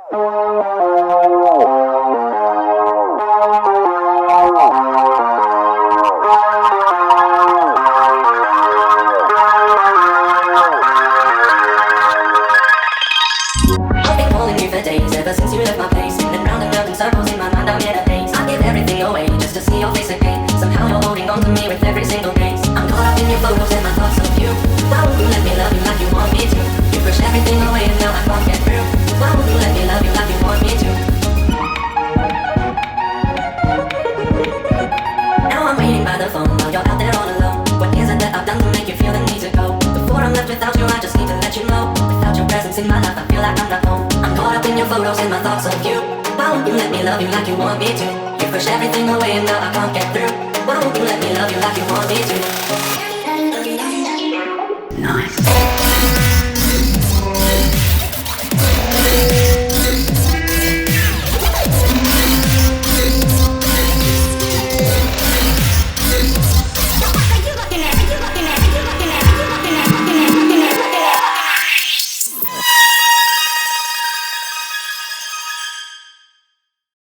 In my life, I feel like I'm not home. I'm caught up in your photos and my thoughts of you. Why won't you let me love you like you want me to? You push everything away and now I can't get through. Why won't you let me love you like you want me to? Nice.